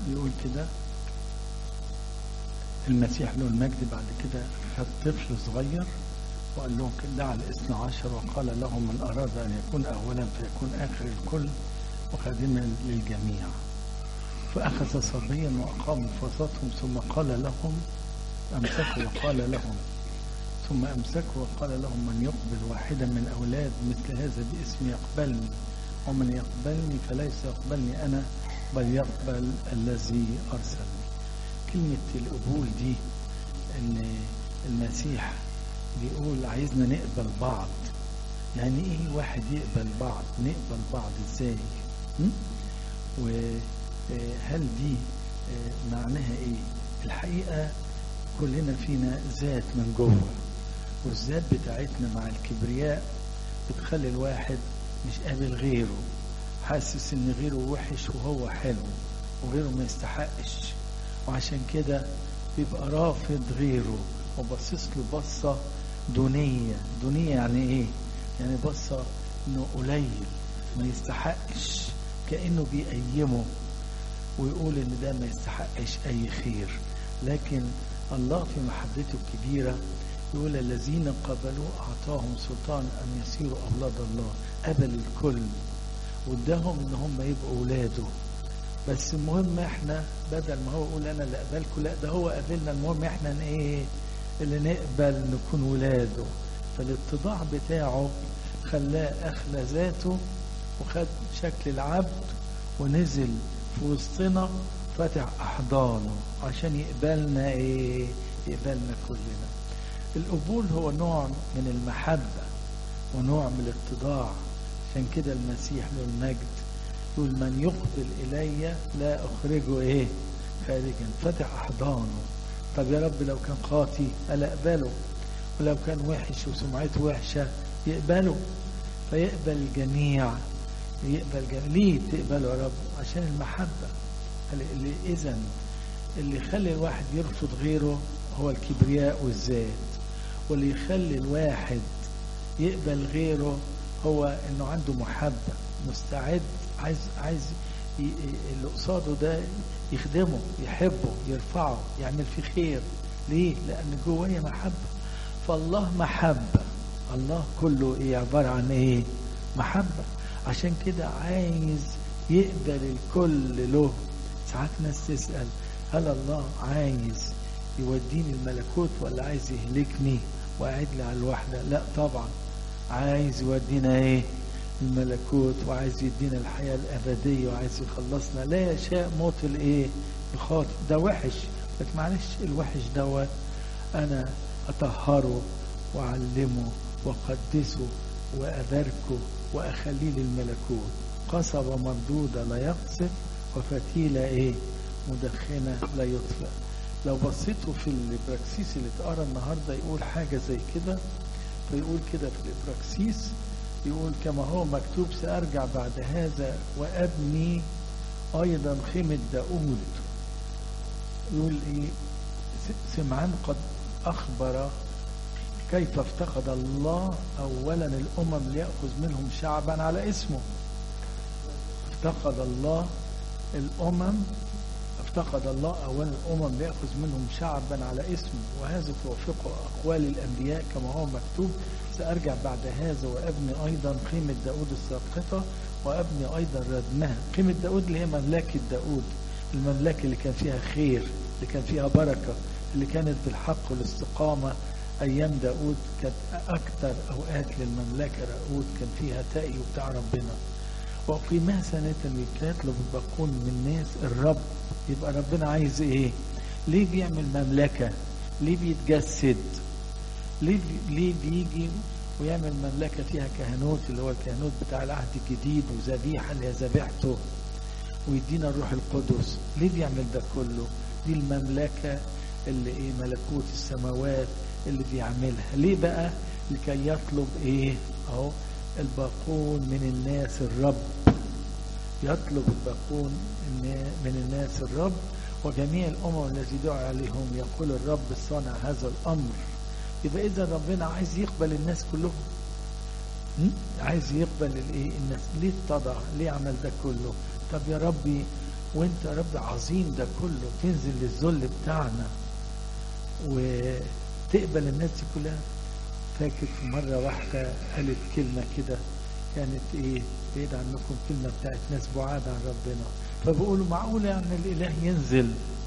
يقول كده المسيح له المجد بعد كده خد طفل صغير وقال لهم دعا الاثنى عشر وقال لهم من أراد أن يكون أولا فيكون آخر الكل وخادما للجميع. فأخذ صبيا وأقام في وسطهم ثم قال لهم أمسكوا وقال لهم ثم أمسكوا وقال لهم من يقبل واحدا من أولاد مثل هذا باسمي يقبلني ومن يقبلني فليس يقبلني أنا بل يقبل الذي أرسلني. كلمة القبول دي إن المسيح بيقول عايزنا نقبل بعض. يعني إيه واحد يقبل بعض؟ نقبل بعض إزاي؟ وهل دي معناها إيه؟ الحقيقة كلنا فينا ذات من جوه، والذات بتاعتنا مع الكبرياء بتخلي الواحد مش قابل غيره، حاسس ان غيره وحش وهو حلو وغيره ما يستحقش، وعشان كده بيبقى رافض غيره وبصص له بصة دونية. دونية يعني ايه؟ يعني بصة انه قليل ما يستحقش، كأنه بيقيمه ويقول ان ده ما يستحقش اي خير. لكن الله في محبته الكبيرة يقول الذين قبلوا أعطاهم سلطان أن يصيروا أولاد الله. قبل الكل واداهم ان هم يبقوا اولاده. بس المهم احنا بدل ما هو يقول انا اللي قبلكم، لا ده هو قابلنا. المهم احنا ايه اللي نقبل نكون ولاده. فالاتضاع بتاعه خلاه اخلى ذاته وخد شكل العبد ونزل في وسطنا فتح احضانه عشان يقبلنا ايه؟ يقبلنا كلنا. القبول هو نوع من المحبة ونوع من الاتضاع. عشان كده المسيح له المجد يقول من يقبل إلي لا أخرجه إيه؟ خارجا. فتح أحضانه. طب يا رب لو كان خاطي ألا أقبله، ولو كان وحش وسمعته وحشة يقبله. فيقبل الجميع، يقبل جميع. ليه تقبله يا رب؟ عشان المحبة. إذن اللي يخلي الواحد يرفض غيره هو الكبرياء والذات، واللي يخلي الواحد يقبل غيره هو انه عنده محبة، مستعد عايز اللي قصاده ده يخدمه، يحبه، يرفعه، يعمل فيه خير. ليه؟ لان جواه محبة. فالله محبة. الله كله ايه؟ عبارة عن ايه؟ محبة. عشان كده عايز يقبل الكل له. ساعات ناس تسأل هل الله عايز يوديني الملكوت ولا عايز يهلكني وقاعد لي على الوحدة؟ لا طبعا، عايز يودينا ايه؟ الملكوت، وعايز يدينا الحياة الأبدية، وعايز يخلصنا. لا يشاء موت الايه؟ الخاطئ. ده وحش، لكن معلش الوحش دوت انا اطهره واعلمه واقدسه واباركه واخليه للملكوت. قصبة مردودة لا يقصف وفتيلة ايه؟ مدخنة لا يطفئ. لو بصيتوا في الإبراكسيس اللي اتقرا النهارده يقول حاجة زي كده. فيقول كده في الإبراكسيس، يقول كما هو مكتوب سأرجع بعد هذا وأبني أيضا خيمة داود. يقول إيه؟ سمعان قد أخبر كيف افتقد الله أولا الأمم ليأخذ منهم شعبا على اسمه. افتقد الله أولا الأمم ليأخذ منهم شعبا على اسمه، وهذا توافق أقوال الأنبياء كما هو مكتوب سأرجع بعد هذا وأبني أيضا خيمة داود الساقطة وأبني أيضا ردمها. خيمة داود اللي هي مملكة داود، المملكة اللي كان فيها خير، اللي كان فيها بركة، اللي كانت بالحق والاستقامة. أيام داود كانت أكثر أوقات للمملكة داود كان فيها تقي بتاع ربنا. وقيمها سنة يطلب الباقون من ناس الرب. يبقى ربنا عايز ايه؟ ليه بيعمل مملكة؟ ليه بيتجسد؟ ليه بيجي ويعمل مملكة فيها كهنوت اللي هو الكهنوت بتاع العهد الجديد، وذبيحة اللي هي ذبيحته، ويدينا الروح القدس؟ ليه بيعمل ده كله؟ دي المملكة اللي ايه؟ ملكوت السماوات اللي بيعملها. ليه بقى؟ لكي يطلب ايه؟ اهو الباقون من الناس الرب. يطلب الباقون من الناس الرب وجميع الأمم الذي دعا عليهم يقول الرب صانع هذا الأمر. يبقى إذا ربنا عايز يقبل الناس كلهم، عايز يقبل الايه؟ الناس. ليه اتضع؟ ليه عمل ده كله؟ طب يا ربي وانت يا رب عظيم ده كله تنزل للذل بتاعنا وتقبل الناس دي كلها. فاكر في مرة واحدة قالت كلمة كده كانت ايه بعيد عنكم، كلمة بتاعت ناس بعاد عن ربنا، فبقولوا معقولة يعني الإله ينزل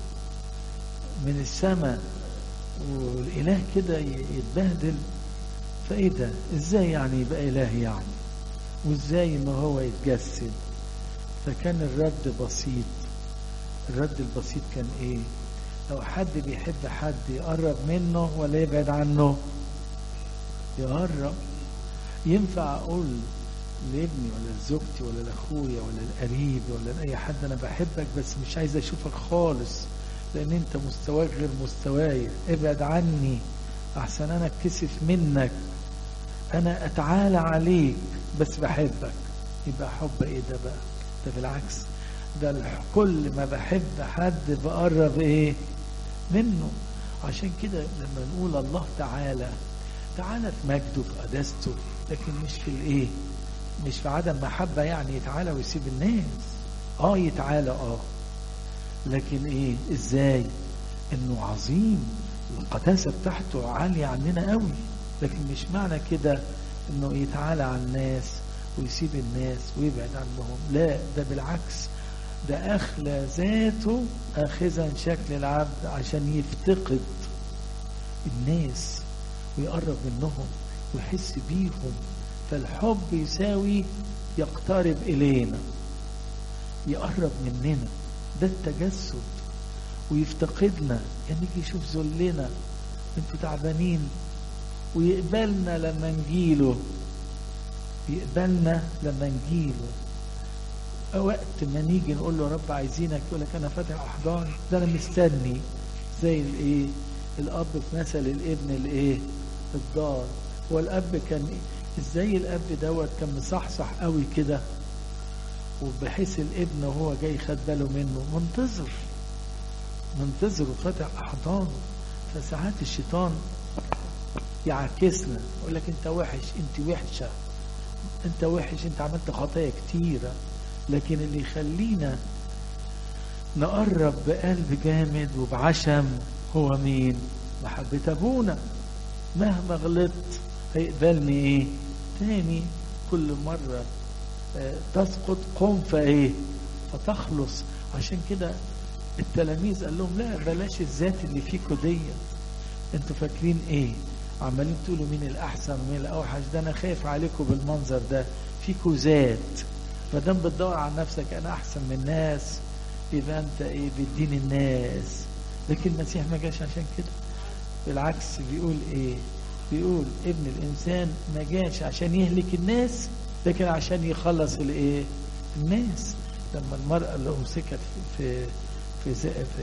من السماء والإله كده يتبهدل؟ فايه ده؟ ازاي يعني يبقى إله يعني؟ وازاي ان هو يتجسد؟ فكان الرد بسيط. الرد البسيط كان ايه؟ لو حد بيحب حد يقرب منه ولا يبعد عنه؟ يقرب. ينفع اقول لابني ولا لزوجتي ولا لاخويا ولا لقريبي ولا لاي حد انا بحبك بس مش عايز اشوفك خالص لان انت مستواك غير مستواي، ابعد عني احسن انا اتكسف منك، انا اتعالى عليك بس بحبك؟ يبقى حب ايه ده بقى؟ ده بالعكس، ده كل ما بحب حد بقرب ايه منه. عشان كده لما نقول الله تعالى في مجده في قداسته، لكن مش في الايه، مش في عدم محبة يعني يتعالى ويسيب الناس. يتعالى لكن ايه؟ ازاي؟ انه عظيم، القداسة بتاعته عالية عننا قوي، لكن مش معنى كده انه يتعالى على الناس ويسيب الناس ويبعد عنهم، لا، ده بالعكس، ده أخلى ذاته آخذا شكل العبد عشان يفتقد الناس ويقرب منهم ويحس بيهم. فالحب يساوي يقترب إلينا، يقرب مننا، ده التجسد، ويفتقدنا يعني يجي يشوف ذلنا، انتوا تعبانين، ويقبلنا لما نجيله، يقبلنا لما نجيله. وقت ما نيجي نقول له رب عايزينك يقول لك انا فاتح احضان، ده انا مستني. زي الايه؟ الاب في مثل الابن الايه؟ الضال. والاب كان ازاي؟ الاب دوت كان مصحصح قوي كده، وبحيث الابن وهو جاي خد باله منه، منتظر وفاتح احضانه. فساعات الشيطان يعكسنا يقول لك انت وحش، انت وحشه، انت وحش، انت عملت خطايا كتيره. لكن اللي يخلينا نقرب بقلب جامد وبعشم هو مين؟ محبة ابونا. مهما غلطت هيقبلني ايه تاني، كل مرة تسقط قم فايه فتخلص. عشان كده التلاميذ قال لهم لا بلاش الذات اللي فيكوا ديت، انتوا فاكرين ايه؟ عمالين تقولوا مين الاحسن مين الاوحش، ده انا خايف عليكم بالمنظر ده، فيكوا ذات، فدام بتدور على نفسك انا احسن من الناس يبقى انت ايه؟ بتدين الناس. لكن المسيح ما جاش عشان كده، بالعكس بيقول ايه؟ بيقول ابن الانسان ما جاش عشان يهلك الناس لكن عشان يخلص الايه؟ الناس. لما المرأة اللي امسكت في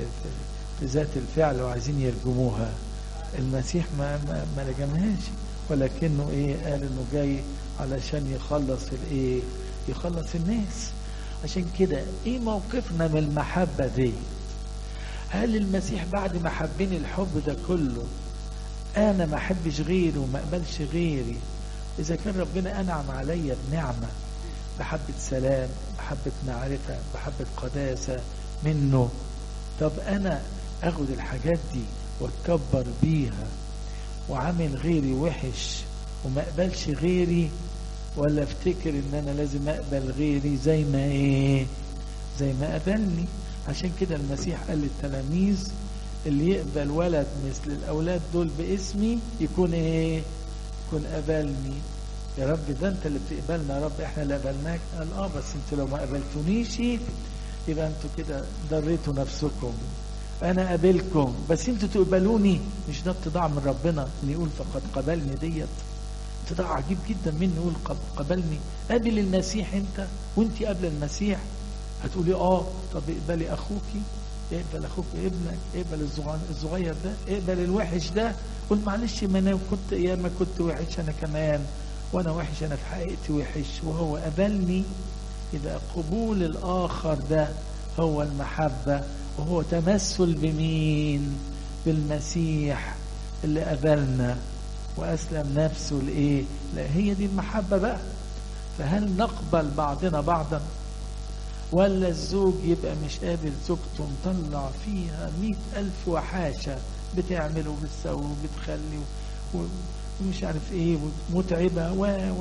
ذات الفعل وعايزين يرجموها، المسيح ما رجمهاش، ولكنه ايه؟ قال انه جاي علشان يخلص الايه؟ يخلص الناس. عشان كده ايه موقفنا من المحبة دي؟ هل المسيح بعد ما حبني الحب ده كله انا ما احبش غيره وما اقبلش غيري؟ اذا كان ربنا انعم عليا بنعمة، بحبة سلام، بحبة معرفة، بحبة قداسة منه، طب انا اخد الحاجات دي واتكبر بيها وعامل غيري وحش وما اقبلش غيري، ولا افتكر ان انا لازم اقبل غيري زي ما ايه؟ زي ما قبلني؟ عشان كده المسيح قال للتلاميذ اللي يقبل ولد مثل الاولاد دول باسمي يكون ايه؟ يكون قبلني. يا رب ده انت اللي بتقبلنا يا رب، احنا اللي قبلناك. قال بس انتوا لو ما قبلتونيش يبقى انتوا كده ضريتوا نفسكم، انا قابلكم بس انتوا تقبلوني. مش ده اتضاع من ربنا ان يقول فقد قبلني؟ ديت اتضاع عجيب جدا مني، يقول قبلني. قابل المسيح انت وانت قبل المسيح. هتقولي طب اقبلي اخوكي، اقبل اخوك ابنك، اقبل الصغير ده، اقبل الوحش ده. قول معلش ما انا كنت ايام كنت وحش انا كمان، وانا وحش انا في حقيقتي وحش وهو قبلني. يبقى قبول الاخر ده هو المحبة، وهو تمثل بمين؟ بالمسيح اللي قبلنا وأسلم نفسه لإيه؟ لا هي دي المحبة بقى. فهل نقبل بعضنا بعضا؟ ولا الزوج يبقى مش قابل زوجته مطلع فيها 100,000 وحاشة بتعمل وبتسوي وبتخلي ومش عارف ايه ومتعبة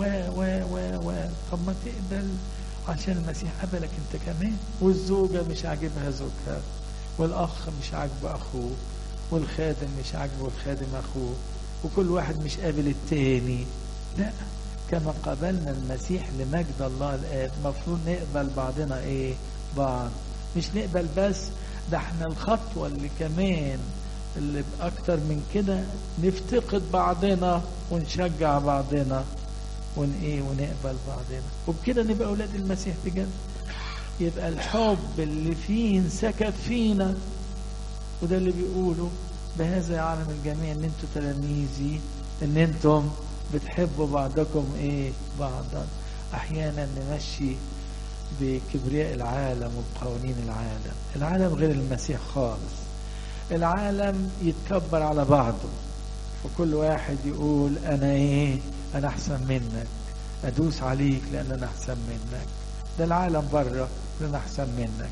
و طب ما تقبل عشان المسيح قبلك انت كمان. والزوجة مش عاجبها زوجها، والاخ مش عاجبه اخوه، والخادم مش عاجبه الخادم اخوه، وكل واحد مش قابل التاني. لا، كما قبلنا المسيح لمجد الله الآب مفروض نقبل بعضنا ايه؟ بعض. مش نقبل بس، ده احنا الخطوة اللي كمان اللي بأكتر من كده نفتقد بعضنا ونشجع بعضنا ونقبل بعضنا، وبكده نبقى أولاد المسيح بجد. يبقى الحب اللي فيه انسكب فينا، وده اللي بيقوله بهذا يعلم الجميع ان انتم تلاميذي، ان انتم بتحبوا بعضكم بعضا. احيانا نمشي بكبرياء العالم وبقوانين العالم غير المسيح خالص. العالم يتكبر على بعضه، وكل واحد يقول انا احسن منك، ادوس عليك لان انا احسن منك. ده العالم بره، انا احسن منك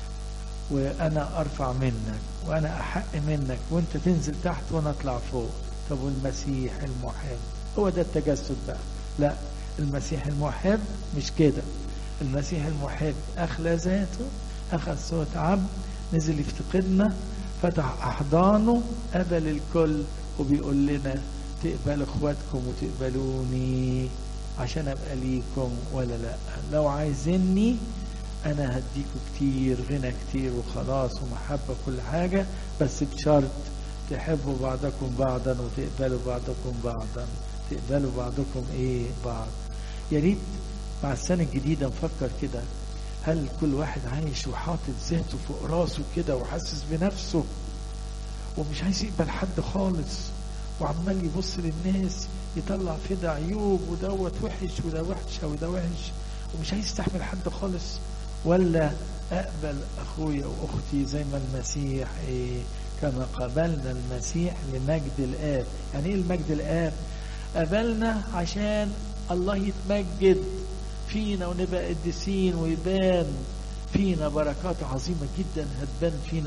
وانا ارفع منك وانا احق منك، وانت تنزل تحت وانا اطلع فوق. طب والمسيح المحب هو ده التجسد بقى؟ لا، المسيح المحب مش كده. المسيح المحب اخلى ذاته، اخذ صوت عبد، نزل يفتقدنا، فتح احضانه، قبل الكل، وبيقول لنا تقبلوا اخواتكم وتقبلوني عشان ابقى ليكم ولا لا. لو عايزيني انا هديكوا كتير، غنى كتير وخلاص ومحبة كل حاجة، بس بشرط تحبوا بعضكم بعضا وتقبلوا بعضكم بعضا. تقبلوا بعضكم بعض. يا ريت مع السنة الجديدة نفكر كده، هل كل واحد عايش وحاطط ذاته فوق راسه كده وحاسس بنفسه ومش عايز يقبل حد خالص، وعمال يبص للناس يطلع في ده عيوب ودوت وحش وده وحش وده وحش ومش عايز يستحمل حد خالص؟ ولا اقبل اخويا واختي زي ما المسيح كما قبلنا المسيح لمجد الآب. يعني ايه المجد الآب؟ قبلنا عشان الله يتمجد فينا ونبقى قديسين، ويبان فينا بركات عظيمة جدا هتبان فينا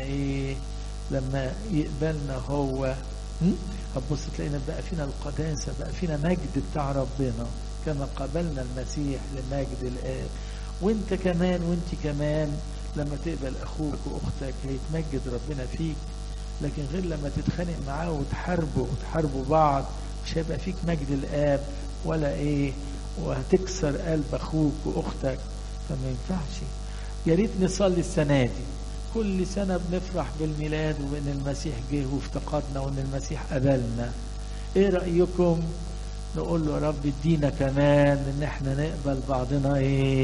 لما يقبلنا هو. هتبص تلاقينا بقى فينا القداسة، بقى فينا مجد بتاع ربنا كما قبلنا المسيح لمجد الآب. وانت كمان وانت كمان لما تقبل اخوك واختك هيتمجد ربنا فيك. لكن غير لما تتخانق معاه وتحاربوا بعض، مش هيبقى فيك مجد الآب ولا وهتكسر قلب اخوك واختك، فما ينفعش. يا ريت نصلي السنة دي، كل سنة بنفرح بالميلاد وان المسيح جه وافتقدنا وان المسيح قبلنا. ايه رأيكم نقول له يا رب ادينا كمان ان احنا نقبل بعضنا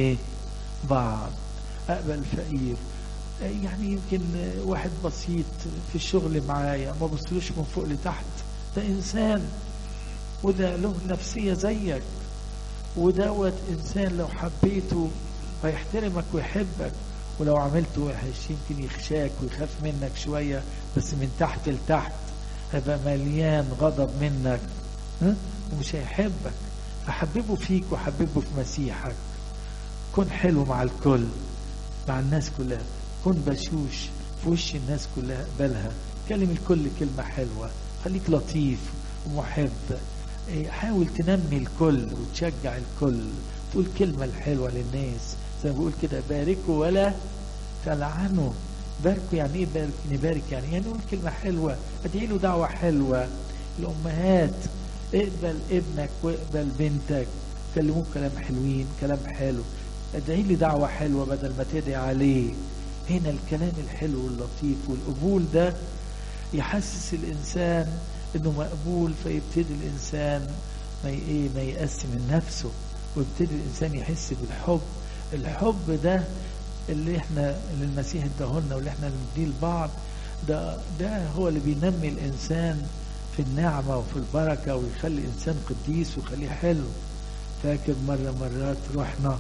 بعض. اقبل فقير، يعني يمكن واحد بسيط في الشغل معايا ما بصلوش من فوق لتحت، ده انسان وده له نفسية زيك، ودوت انسان لو حبيته هيحترمك ويحبك، ولو عملته وحش يمكن يخشاك ويخاف منك شوية، بس من تحت لتحت هيبقى مليان غضب منك ومش هيحبك. فحببه فيك وحببه في مسيحك. كن حلو مع الكل، مع الناس كلها، كن بشوش في وش الناس كلها، اقبلها، كلم الكل كلمة حلوة، خليك لطيف ومحب، حاول تنمي الكل وتشجع الكل، تقول كلمة الحلوة للناس. زي ما بقول كده، باركوا ولا تلعنوا. باركوا يعني ايه؟ نبارك يعني نقول كلمة حلوة، ادعي له دعوة حلوة. الامهات اقبل ابنك واقبل بنتك، كلموه كلام حلوين، كلام حلو، ادعي لي دعوة حلوة بدل ما تدعي عليه. هنا الكلام الحلو واللطيف والقبول ده يحسس الانسان انه مقبول، فيبتدي الانسان ما يقسم من نفسه، ويبتدي الانسان يحس بالحب. الحب ده اللي المسيح اداهولنا واللي احنا نديه لبعض، ده هو اللي بينمي الانسان في النعمة وفي البركة، ويخلي الانسان قديس ويخليه حلو. فاكر مرات رحنا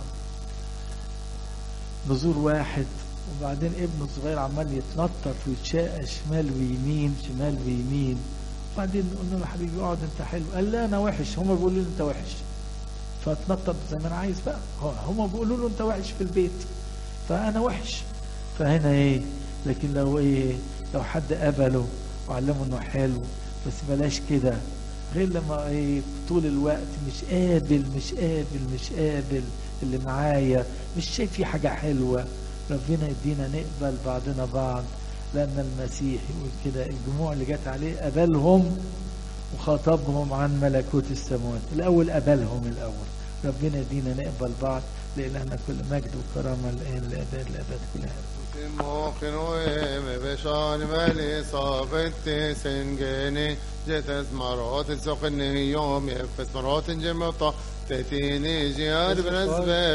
نزور واحد، وبعدين ابنه الصغير عمال يتنطط ويتشاقى شمال ويمين شمال ويمين، وبعدين قلنا له حبيبي اقعد انت حلو. قال لا انا وحش، هما بيقولوا لي انت وحش، فاتنطط زي ما انا عايز بقى. هما بيقولوا له انت وحش في البيت، فأنا وحش. فهنا إيه؟ لكن لو حد قبله وعلمه إنه حلو، بس بلاش كده، غير لما طول الوقت مش قابل اللي معايا، مش شايف فيه حاجة حلوة. ربنا يدينا نقبل بعضنا بعض، لأن المسيح يقول كده الجموع اللي جات عليه قبلهم وخاطبهم عن ملكوت السماوات. الأول قبلهم الأول. ربنا يدينا نقبل بعض، لإلهنا كل مجد وكرامة الآن لأبد كلها. موقنوه بشان مالي صابت سنجني جتس مرات سخني يوم يفس مرات جمطة تتيني جياد بنسبة